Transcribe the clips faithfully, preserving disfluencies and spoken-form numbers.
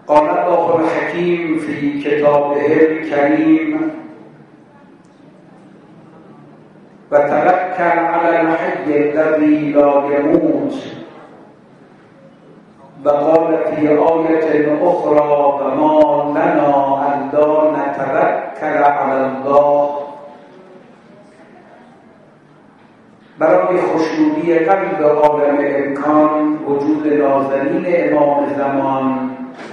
قال الله الحكيم في كتابه الكريم وتوكل على الحي الذي لا يموت. وقال في آية أخرى وما لنا ألا نتوكل على الله. برای خوشنودی قلب عالم امکان وجود نازنین امام زمان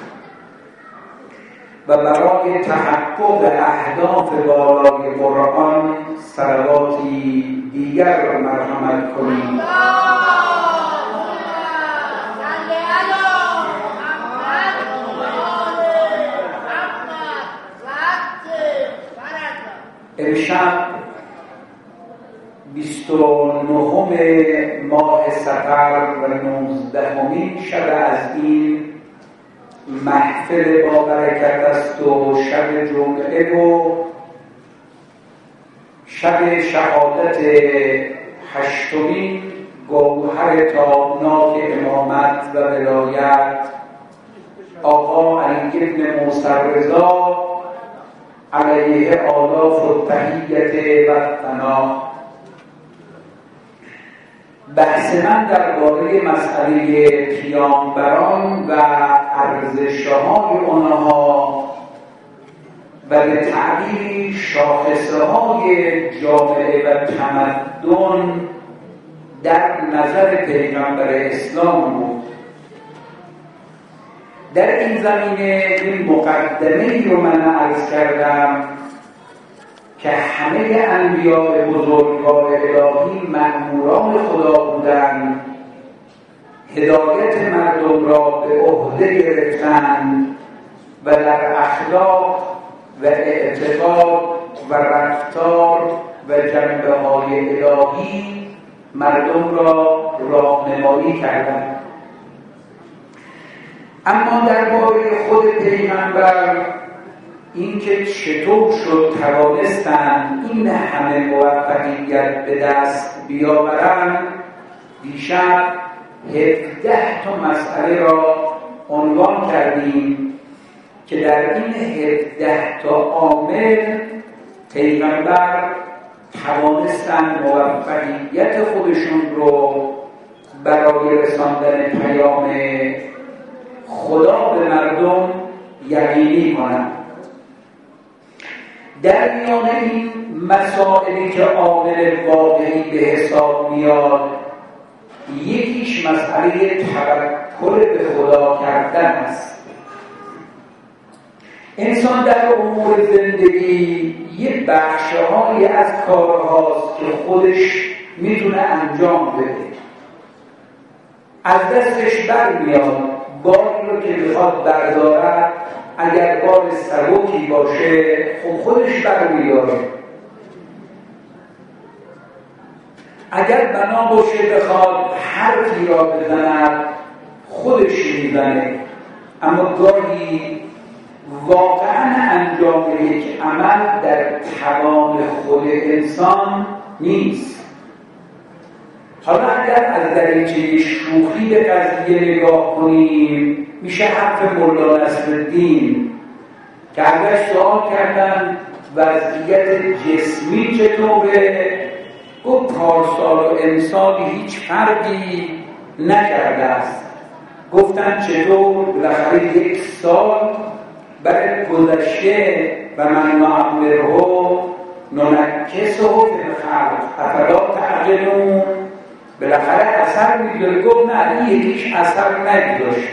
و برای تحقق اهداف بالای قرآن صلواتی دیگر را مرحمت کنید. امشب بیست و نهم ماه صفر و نوزدهمین شب از این محفل با برکت است و شب جمعه و شب شهادت هشتمین گوهر تابناک امامت و ولایت آقا علی بن موسی رضا علیه آلاف و تحیت و ثنا. بحث من درباره مسئله پیامبران و ارزش‌های آنها و به تعبیری شاخصه‌های جامعه و تمدن در نظر پیغمبر اسلام بود. در این زمینه این مقدمه‌ای رو من عرض کردم که همه انبیاء بزرگوار الهی مأموران خدا بودند، هدایت مردم را به عهده گرفتند و در اخلاق و اعتقاد و رفتار و جنبه‌های الهی مردم را راهنمایی کردند. اما درباره خود پیغمبر اینکه چطور شد توانستند این همه موفقیت به دست بیاورند، دیشب هفده تا مسئله را عنوان کردیم که در این هفده تا عامل پیغمبر توانستند موفقیت خودشون رو برای رساندن پیام خدا به مردم یقینی کنند. در میان این مسائلی که عامل واقعی به حساب میاد، یکیش مسئله توکل به خدا کردن است. انسان در امور زندگی یه بخشهایی از کارهاست که خودش میتونه انجام بده، از دستش برمیاد. باری رو که میخواد بردارد اگر بار سبکی باشه خب خودش برمیداره، اگر بنا باشه بخواد حرفی را بزند خودش میزنه. اما گاهی واقعا انجام یک عمل در توان خود انسان نیست. حالا اگر از دریچه شوخی به قضیه نگاه کنیم، میشه حرف مولا نصرالدین که ازش سوال کردن وضعیت جسمی چطوره؟ گفت پارسال و امسال هیچ فرقی نکرده است. گفتن چطور؟ بالاخره یک سال برای گذشته و من نعمره ننکسه فی الخلق افلا تعقلون، بالاخره اثر میگذاره. گفت نه این یکیش اثر نگذاشت.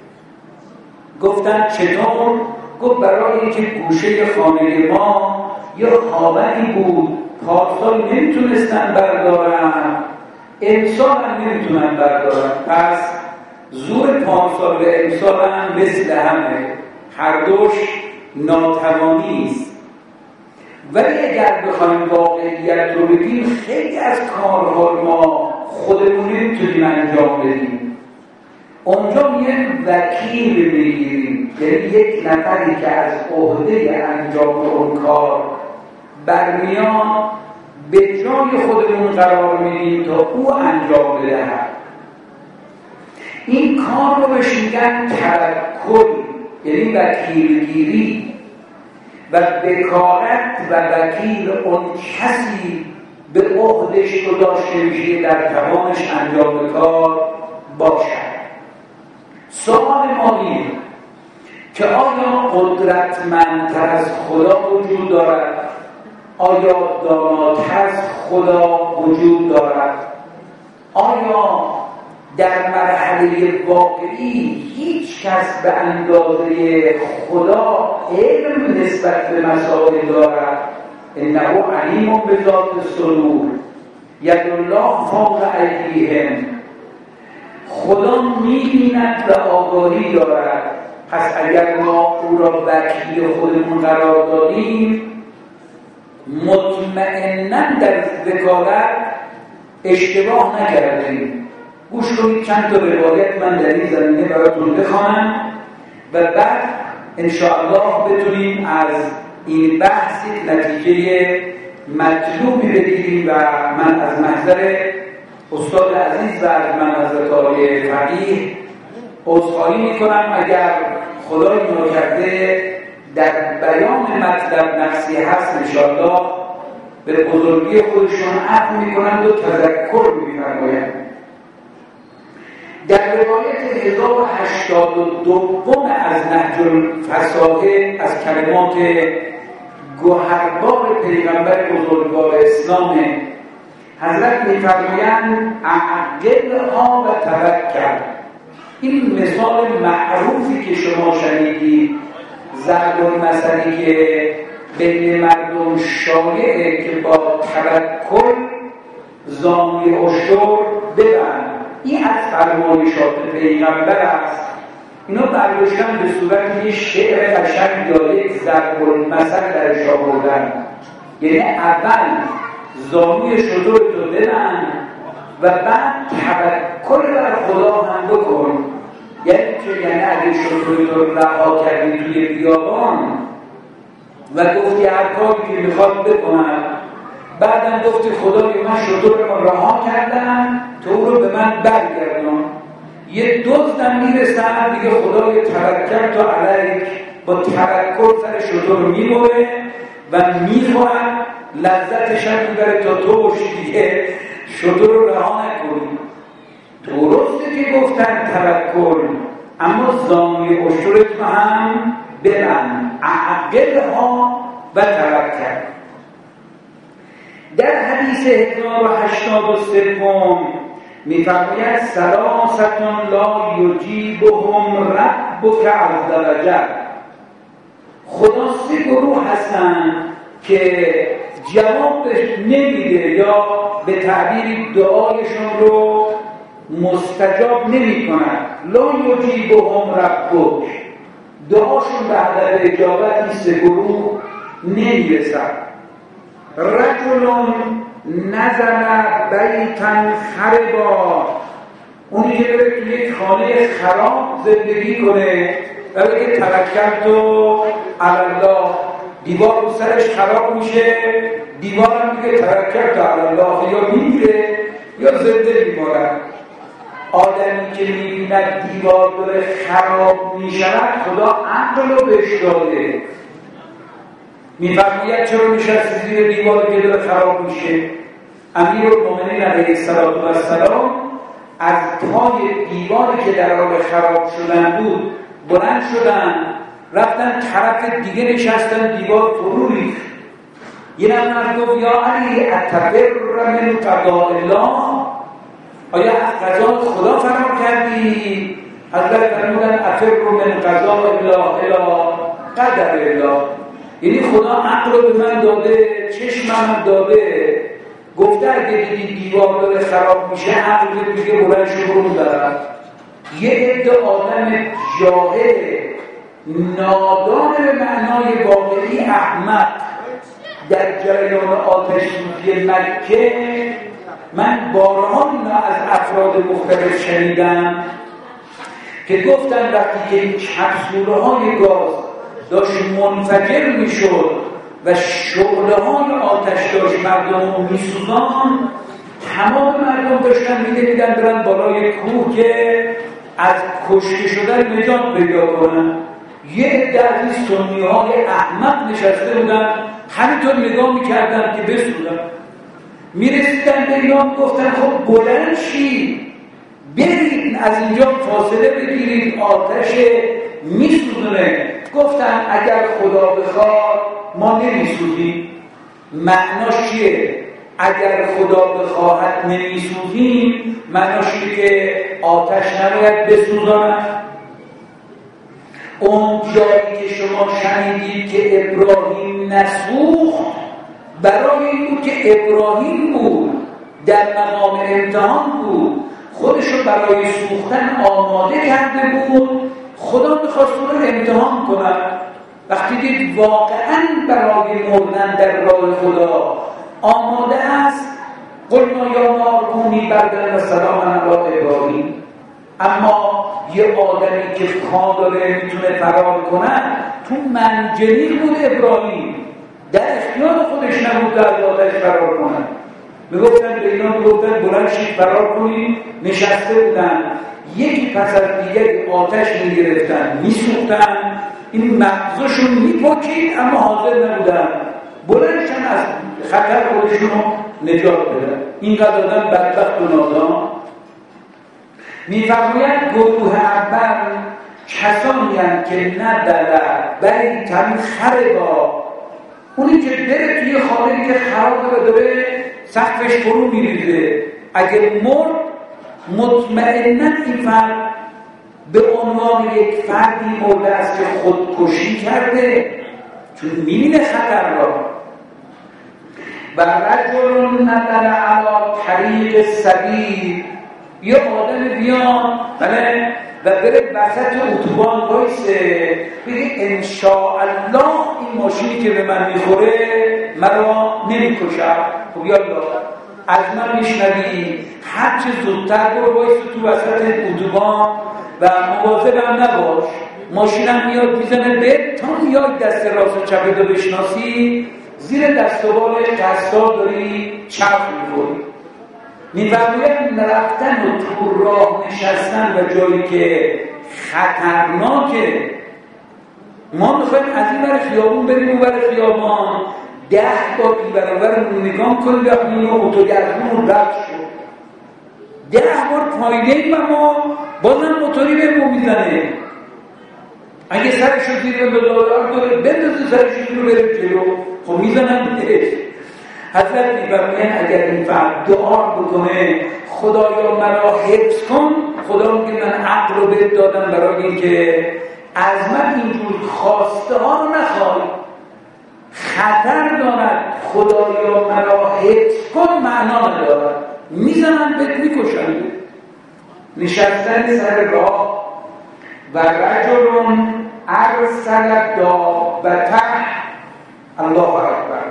گفتن چطور؟ گفت برای اینکه گوشه خانه ما یا خاونی بود، پارسال نمیتونستن بردارن، امسال هم نمیتونن بردارن، پس زور پارسال و امسال هم مثل همه، هر دوش ناتوانی است. ولی اگر بخوایم واقعیت رو بگیم، خیلی از کارها ما خودمون نمیتونیم انجام بدیم. اونجا یه وکیل میگیریم، یعنی یک نفری که از عهده انجام اون کار برمیاد، به جای خودمون قرار میدیم تا او انجام بدهد. این کار رو بهش میگن توکل، یعنی وکیلگیری و بکارت و وکیل اون کسی به عهدش گذاشته میشه در توانش انجام کار باشد. سوال ما اینه که آیا قدرتمندتر از خدا وجود دارد؟ آیا داناتر از خدا وجود دارد؟ آیا در مرحله واقعی هیچ کس به اندازه خدا علم نسبت به مسائل دارد؟ انه علیم بذات الصدور ید الله فوق ایدیهم. خدا می‌بیند و آگاهی دارد. پس اگر ما او را وکیل خودمون قرار دادیم، مطمئناً در وکالت اشتباه نکردیم. گوش کنید چند تا روایت من در این زمینه براتون بخوانم و بعد انشاءالله بتونیم از این بحث نتیجه مطلوبی بگیریم و من از محضر استاد عزیز و از من حضرت آقای فقیه عذرخواهی میکنم اگر خدای ناکرده در بیان مطلب نقصی هست. انشاءالله به بزرگی خودشون عفو میکنند و تذکر میفرمایند. در روایت هزار و هشتاد و دوم از نهج الفصاحه از کلمات گوهربار پیغمبر بزرگوار اسلام حضرت میفرمایند اعقلها و توکل. این مثال معروفی که شما شنیدید، ضرب المثلی که بین مردم شایعه که با توکل زامی اشتر ببند، این از فرمایشات پیغمبر است. اینو برداشتن به صورت یه شعر قشنگ یا یک ضرب المثل درش آوردن. یعنی اول زامی شتر تو ببند و بعد توکل بر خدا هم بکن. یعنی چه؟ یعنی اگه شتر تو رها کردی توی بیابان و گفتی هر کاری که میخواد بکنم، بعدم گفتی خدای من شتر رو رها کردم، تو رو به من برگردان. یه دزدم میرسن دیگه خدای توکل تو علیک، با توکل سر شتر رو میبره و میخورن، لذتش هم میبره تا تو باشی دیگه شتر رو رها نکنی. درسته که گفتن توکل، اما زامی اشترت هم ببند، اعقلها و توکل. در حدیث هزار و هشتاد و سه میفرماید ثلاثة لا یجیبهم ربک عز وجل. خدا سه گروه هستن که جوابش نمیده یا به تعبیر دعایشون رو مستجاب نمی کند. لا یجیبهم ربک، دعاشون به هدف اجابت این سه گروه نمیرسد. رجل نزل بیتن خربا، اونی که بره توی یک خانه خراب زندگی کنه و بگه توکلتو علی الله، دیوار رو سرش خراب میشه، دیوارم میگه توکلتو علی الله، یا میمیره یا زنده میمونه. آدمی که میبیند دیوار داره خراب میشود، خدا عقل رو بهش داده. میفرماید چرا نشستی زیر دیواری که داره خراب میشه؟ امیرالمومنین علیه السلام از پای دیواری که در حال خراب شدن بود بلند شدن، رفتن طرف دیگه نشستن، دیوار فرو ریخت. یه نفر گفت یا علی اتفر من قضاء الله، آیا از قضا خدا فرار کردی؟ حضرت فرمودن اتفر من قضاء الله الی قدر الله. یعنی خدا عقل رو به من داده، چشمم داده، گفته اگه دیدی دیوار داره خراب میشه عقل دیگه بلند شو برو دارد. یه عده آدم جاهل نادان به معنای واقعی احمق در جریان آتش سوزی مکه، من بارها اینا از افراد مختلف شنیدم که گفتن وقتی که این کپسوله های گاز داشت منفجر میشد و شعله های آتش داشت مردم رو میسوزان، تمام مردم داشتن میدیدن برن بالای کوه که از کشته شدن نجات پیدا کنن. یه عده از این سنی‌های احمق نشسته بودن، همینطور نگاه میکردن که بسوزن. میرسیدن به اینا گفتن خب بلند شید، برید از اینجا فاصله بگیرید، آتش میسوزونه. گفتن اگر خدا بخواد ما نمیسوزیم. معناش چیه؟ اگر خدا بخواهد نمیسوزیم، معناش اینه که آتش نباید بسوزاند. اون جایی که شما شنیدید که ابراهیم نسوخت، برای این بود که ابراهیم بود، در مقام امتحان بود، خودش رو برای سوختن آماده کرده بود. خدا میخواست اون رو امتحان کنه. وقتی دید واقعا برای مردن در راه خدا آماده است، قلنا یا نار کونی بردن و سلاما علی ابراهیم. اما یه آدمی که پا داره میتونه فرار کنه، تو منجنیق بود ابراهیم، در اختیار خودش نبود در آتش فرار کنه. میگفتن به اینا میگفتن بلند شید فرار کنید، نشسته بودن، یکی پس از دیگری آتش میگرفتن میسوختن، این مغزشون میپکید اما حاضر نبودن بلندشن از خطر خودشون رو نجات بدن. اینقدر آدم بدبخت و نادان. میفرماید گروه اول کسانی هستند که ندلع بیتن خربا، اونی که بره توی خانه‌ای که خرابه و داره سقفش فرو میریزه، اگه مرد مطمئناً این فرد به عنوان یک فردی مرده است که خودکشی کرده، چون میبینه خطر را. و رجل ندلع علی طریق سبیل، یه آدم بیان بله و بره وسط اتوبان وایسه بگه انشاءالله این ماشینی که به من میخوره مرا نمیکشد. خب یالله از من میشنوی، هر چه زودتر برو وایسه تو وسط اتوبان و مواظبم نباش، ماشینم میاد میزنه به تا میاد دست راست و چپت رو بشناسی، زیر دست و بالش دستا داری چپ میخوری. میفرماید رفتن و تو راه نشستن و جایی که خطرناکه. ما میخوایم از این بر خیابون بریم اون بر خیابان، ده بار این بر اون بر نگاه کنیم و این اتوگرمون رد شد، ده بار پایینیم و ما بازم موتوری بهمون میزنه. اگه سرشو زیر بزارار داره بندازه سرشو زیر بره جلو، خب میزنن بهش. حضرت میفرماید اگر این فرد دعا بکنه خدایا مرا حفظ کن، خدا میگه من عقل رو بهت دادم برای اینکه از من اینجور خواسته ها رو نخوای، خطر دارد، خدایا مرا حفظ کن معنا ندارد، میزنن بهت میکشن. نشستن سر راه و رجل ارسل دابته الله اکبر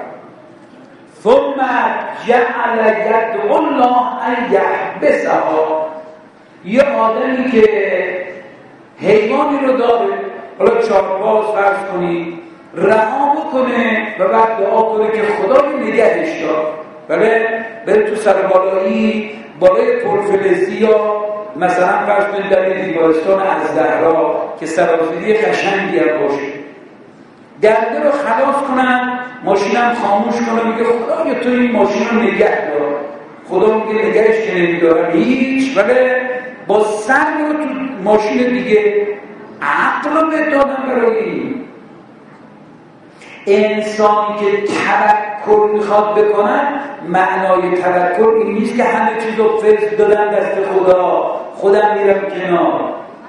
ثم جعل يدعو الله ان يحبسها، یه آدمی که حیوانی رو داره، حالا چارپاز فرض کنی، رها بکنه و بعد دعا کنه که خدا نگهش دار. بله بره تو سربالایی بالای پرفلزی یا مثلا فرض کنید در این بیمارستان الزهرا که سراسری قشنگی هم باشه، درده رو خلاص کنن، ماشینم خاموش کنه، میگه خدا یا تو این ماشین رو نگه دار. خدا میگه نگهش که نمیدارم هیچ، ولی با سر رو تو ماشین دیگه عقل رو به دادن برای این. انسانی که توکل میخواد بکنن، معنای توکل این نیست که همه چیز رو فرض دادن دست خدا، خودم میرم کنار.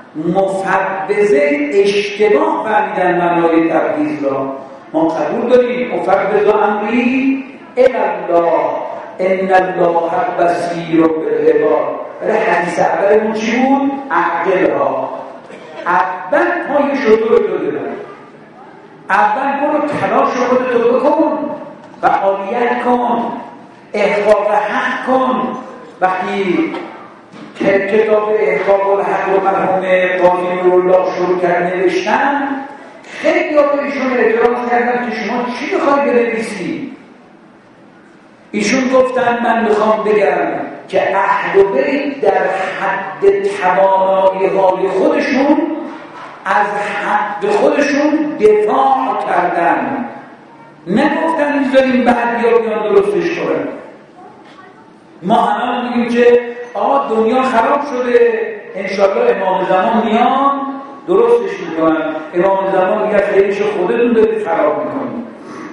مفوضه اشتباه فهمیدن معنای تفویض را. ما قبول داریم مفوض امری الی الله ان الله بصیر بالعباد. ولی حدیث اولمون چی بود؟ عقلها. اول پای شطور تو دادن، اول برو تلاش خودتو بکن، فعالیت کن، احقاق حق کن. وقتی که کتاب احقاق الحق و مرحوم قاضی نورالله شروع کرد نوشتن، خیلی ها به ایشون اعتراض کردن که شما چی بخوای بنویسی؟ ایشون گفتن من میخوام بگم که اهل بیت در حد توانایی های خودشون از حق خودشون دفاع کردن، نگفتن میذاریم بعد یا بیان درستش کنن. ما الان میگیم که آقا دنیا خراب شده، انشاءالله امام زمان میان درستش میکنن. امام زمان میگه خیلیش خودتون دارید خراب میکنید.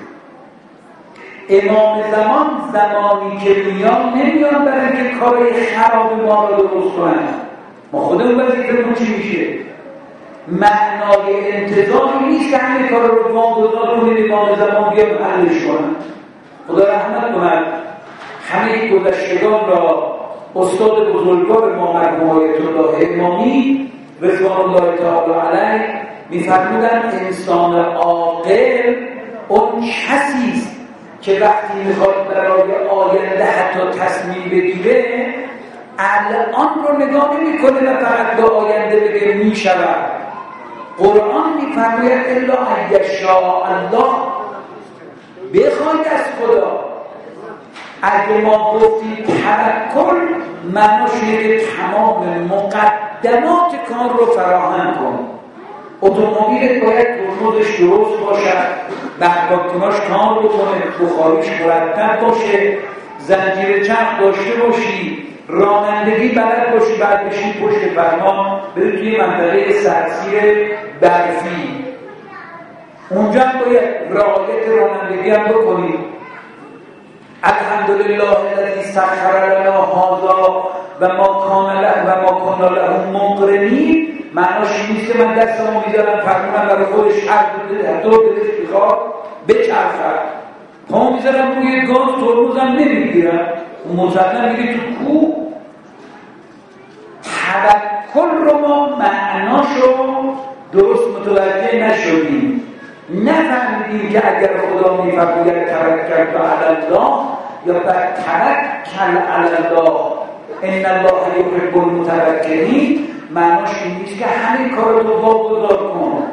امام زمان زمانی که میان نمیان برای که کارهای خراب ما رو درست کنن. ما خودمون وظیفمون چی میشه؟ معنای انتظاری نیست که همه کار رو واگذار کنید امام زمان بیان حلش کنن. خدا رحمت کند همه گذشتگان را استاد بزرگوار ما مرحوم آیت الله امامی رضوان الله تعالی علیه می‌فرمودند انسان عاقل اون کسی است که وقتی میخواد برای آینده حتی تصمیم بگیره الان رو نگاه نمی‌کنه و فقط به آینده بگه میشود. قرآن می‌فرماید الا ان یشاء الله، بخواید از خدا. اگه ما گفتیم توکل معناش اینه که تمام مقدمات کار رو فراهم کن. اتومبیلت باید ترمزش درست باشد، برقاکناش کار بکنه، بخاریش مرتب باشه، زنجیر چرخ داشته باشی، رانندگی بلد باشی، بعد بشی پشت فرمان بری توی منطقه سرسیر برفی، اونجا باید رعایت رانندگی هم بکنی. الحمدلله الذی سخر لنا هذا و ما کان له و ما کنا له مقرنین. معناش نیست که من دستمو میذارم فرمونم برای خودش هر دو دلش بخواد بچرخد، پا میذارم روی گاز ترمزم نمیگیرم، مسلم میگه تو کو. توکل رو ما معناشو درست متوجه نشدیم، نفهمیدیم که اگر خدا میفرماید توکل علی الله یا بر توکل علی الله ان الله یحب المتوکلین، معناش این نیست که همین کار رو واگذار کن.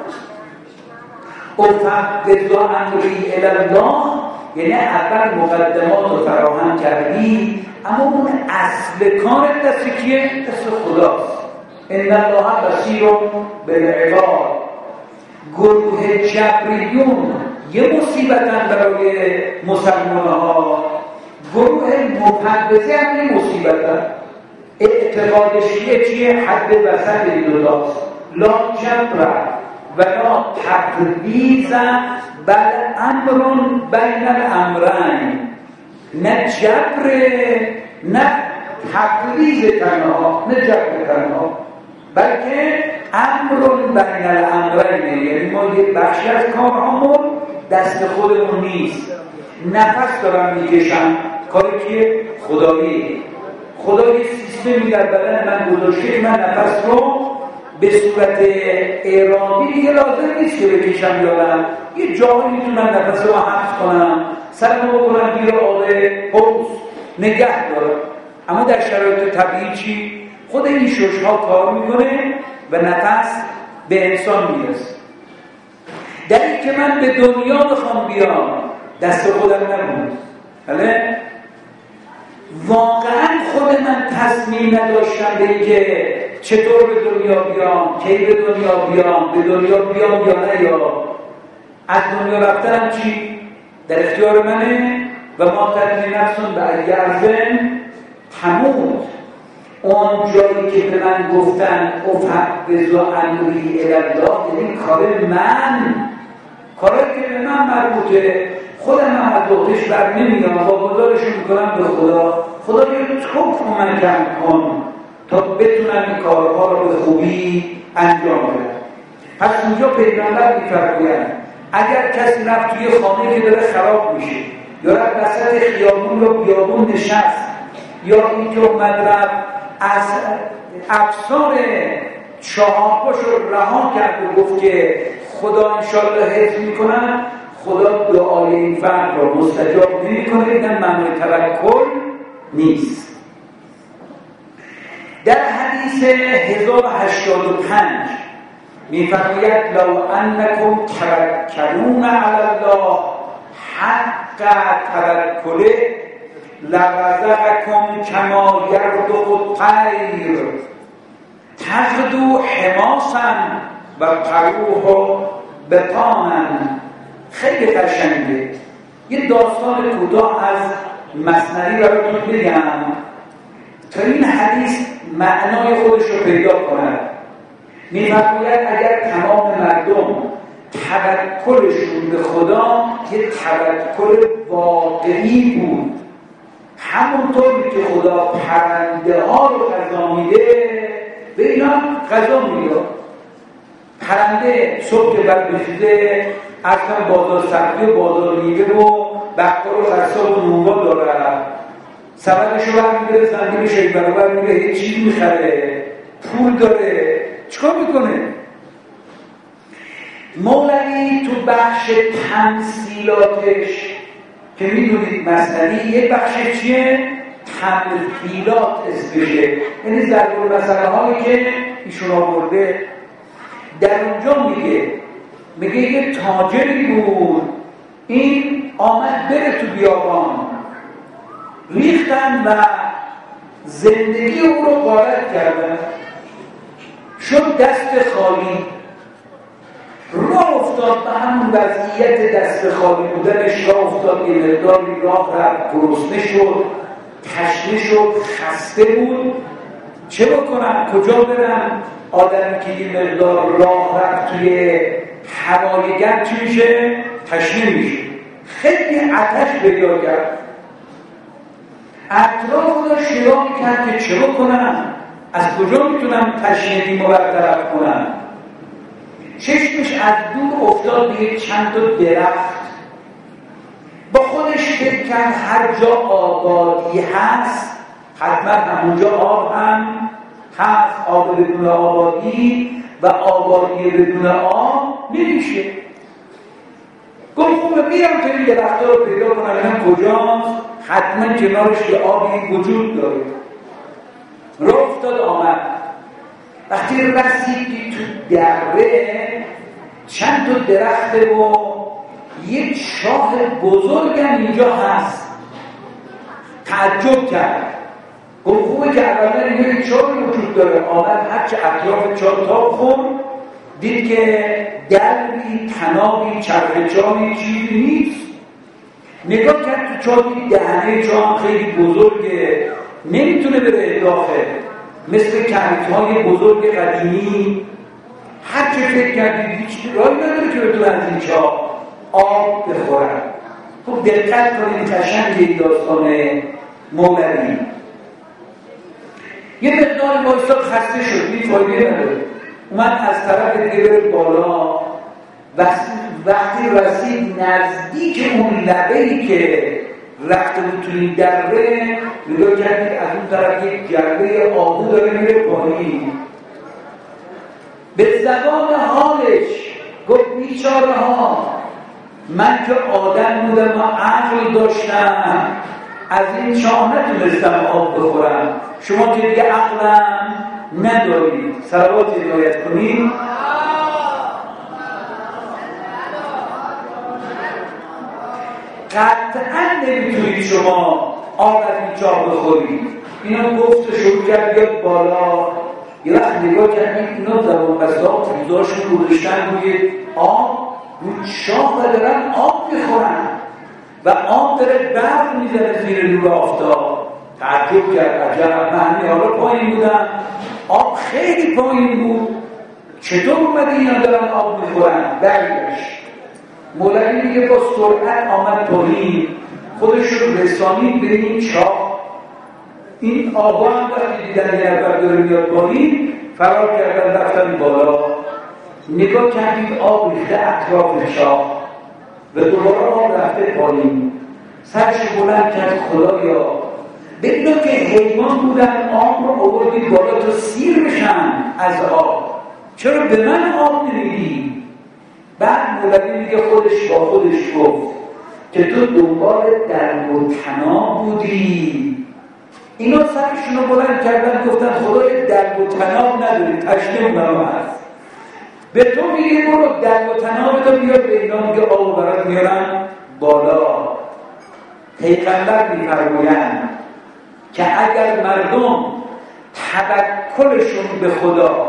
افوض امری الی الله یعنی اول مقدمات رو فراهم کردی، اما اون اصل کارت دست کیه؟ دست خداست. ان الله بصیر بالعباد. گروه جبریون یه مصیبتن برای مسلمان ها، گروه مفوضه هم یه مصیبتن. اعتقادش یه چیه؟ حد وسط این دو داست، لا جبر و لا تفویض بل امرون بین الامرین. نه جبر نه تفویض تنها، نه جبر تنها، بلکه امرون بین الامرین. یعنی ما یه بخشی از کارهامون دست خودمون نیست، نفس دارم میکشم، کاری که خدایی خدا یه سیستمی در بدن من گذاشته، من نفس رو به صورت ارادی دیگه لازم نیست که بکشم یادم، یه جایی میتونم نفس رو حفظ کنم، سرمو بکنم گیر آب حوض نگه دارم. اما در شرایط طبیعی چی؟ خود این شش ها کار میکنه و نفس به انسان میرسه. در این که من به دنیا بخوام بیام دست خودم نبود، بله؟ واقعا خود من تصمیم نداشتم به این که چطور به دنیا بیام، کی به دنیا بیام، به دنیا بیام یا نه، یا از دنیا رفتنم چی؟ در اختیار منه و ما تدری نفسون به ایرزن تموت. اون جایی که به من گفتن افوض امری الی الله، یعنی کار من، کاری که به من مربوطه، خودم هم از دوتش بر نمیام، با گذارش میکنم به خدا. خدا یه تو کمکم کن تا بتونم این کارها رو به خوبی انجام بدم. پس اونجا پیغمبر میفرمایند اگر کسی رفت توی خانه که داره خراب میشه، یا رفت وسط خیابون رو بیابون نشست، یا اینکه اومد رفت از افسار چهارپاش رو رها کرد و گفت که خدا انشالله حفظ میکنم، خدا دعای این فرد رو مستجاب نمیکنه. این معنی توکل نیست. در حدیث هزار و هشتاد و پنج میفرماید لو انکم توکلون علی الله حق توکله لرزقکم کما یرزق الطیر تغدو حماسا و قروح بطانن. خیلی قشنگه. یه داستان کوتاه از مثنوی براتون بگم تا این حدیث معنای خودش رو پیدا کنه. می‌فرماید اگر تمام مردم توکلشون به خدا یه توکل واقعی بود، همونطور که خدا پرنده ها رو غذا میده به اینا غذا میده. پرنده صبح که برمیخیزه اصلا بازار سبزی و بازار میوه و بقال و قصاب و نونوا داره، سبدش رو برمیگره زنگی شایی برابر میره یه چیز میخره، پول داره، چیکار میکنه؟ مولوی تو بخش تمثیلاتش که میدونید مثلی یه بخش چیه؟ تمثیلات اسمشه، یعنی ضرب المثل هایی که ایشون آورده. در اونجا میگه میگه یه تاجری بود، این آمد بره تو بیابان، ریختن و زندگی او رو غارت کردن، شد دست خالی. راه افتاد به همون وضعیت دست خالی بودنش، راه افتاد یه مقداری راه رفت، گرسنه شد، تشنه شد، خسته بود. چه بکنم؟ کجا برم؟ آدمی که یه مقدار راه رفت توی هوای گرم چی میشه؟ تشنه میشه. خیلی آتش پیدا کرد، اطراف رو شروع میکرد که چه بکنم؟ از کجا میتونم تشنگیمو برطرف کنم؟ چشمش از دور افتاد به چند تا درخت، با خودش فکر کرد هر جا آبادی هست حتما همونجا آب هم هست، آب بدون آبادی و آبادی بدون آب نمیشه. گفت خوبه میرم که این درخت رو پیدا کنم اینم کجاست، حتما کنارش یه آبی وجود داره. راه افتاد آمد، وقتی رسیدی تو دره چند تا درخت و یک شاه بزرگ هم اینجا هست. تعجب کرد، گفت خوبه که اولا اینجا یک شاه وجود داره. آمد هرچه اطراف چاه تاب خورد، دید که دربی، تنابی، چرخچانی چیزی نیست. نگاه کرد تو چاه، دید دهنه چاه هم خیلی بزرگه، نمیتونه بره داخل، مثل کریت‌های بزرگ قدیمی. هر چه فکر کردید هیچ راهی نداره که بتونه از این چاه آب بخورن. خب دقت کنید، قشنگ داستان مولوی. یه مقدار وایساد، خسته شد، هیچ فایده نداره، اومد از طرف دیگه بره بالا. وقتی رسید نزدیک اون لبه‌ای که رفته بود تو این دره، نگاه کردید از اون طرف یک جرده آهو داره میره پایین. به زبان حالش گفت بیچاره ها، من که آدم بودم و عقل داشتم از این چاه نتونستم آب بخورم، شما که دیگه عقلم ندارید. صلوات عنایت کنید. قطعا نمیتونید شما آب از این چاه بخورید. اینا گفت شروع کرد بیاد بالا. یه وقت نگاه کردید اینا زبان بسا روزاشون رو گذاشتن روی آب، رو چاه و دارن آب میخورن و آب داره برق میزنه زیر نور آفتاب. تعجب کرد، عجب، من حالا پایین بودم، آب خیلی پایین بود، چطور اومده اینا دارن آب میخورن؟ برگشت. مولوی میگه با سرعت آمد پایین، خودش رو رسانید به این چاه. این آبا هم وقتی دیدن یه نفر داره میاد پایین، فرار کردن رفتن بالا. نگاه کردید آب ریخته اطراف چاه و دوباره آب رفته پایین. سرش بلند کرد، خدایا بدون که حیوان بودن آب رو آوردید بالا تا سیر بشن از آب، چرا به من آب نمیدی؟ بعد مولوی میگه خودش با خودش گفت که تو دنبال درد و طناب بودی. اینا سرشون رو بلند کردن گفتن خدای درد و طناب نداری، تشنه اونم هست. به تو میگه برو درد و طناب تو بیار، به اینا میگه آب برات میارن بالا. پیغمبر میفرمایند که اگر مردم توکلشون به خدا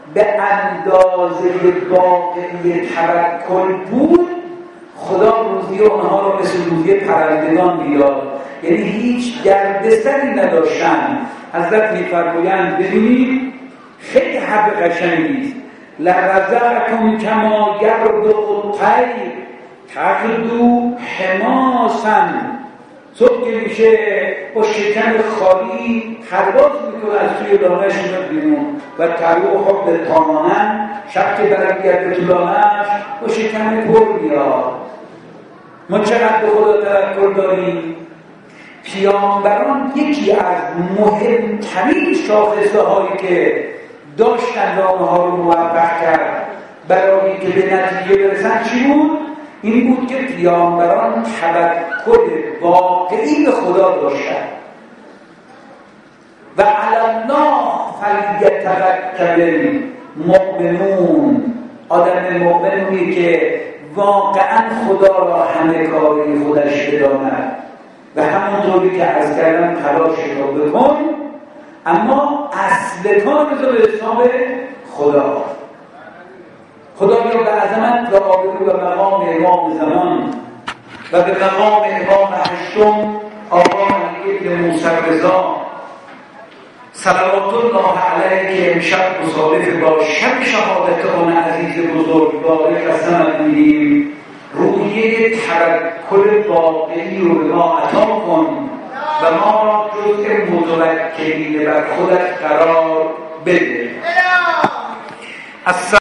به اندازه واقعی توکل بود، خدا روزی اونها رو مثل روزی پرندگان میداد، یعنی هیچ دردسری نداشتن. حضرت میفرمایند ببینید خیلی حرف قشنگی است، لرزقکم کما یرزق الطیر تغدو حماسا. صبح که میشه با شکم خالی پرواز میکنه از توی لانه‌اش میاد بیرون و طلوع خب به تانانن، شب که برگرده تو لانه‌اش با شکم پر میاد. ما چقدر به خدا توکل داریم؟ پیامبران یکی از مهمترین شاخصه هایی که داشتن و آنها رو موفق کرد برای که به نتیجه برسن چی بود؟ این بود که پیامبران توکل واقعی به خدا داشتن. و علی الله فلیتوکل المؤمنون. آدم مؤمنی که واقعا خدا را همه کاری خودش بداند و همونطوری که از کردم تلاش را بکن، اما اصل کار بذار به حساب خدا. خدا یا به عظمت و آبرو و مقام امام زمان و به مقام امام هشتم آقا علی بن موسی رضا صلوات الله علیه که امشب مصادف با شب شهادت آن عزیز بزرگوار قسم می‌دیم، روحیه توکل واقعی رو به ما عطا کن و ما را جزء متوکلین بر خودت قرار بده.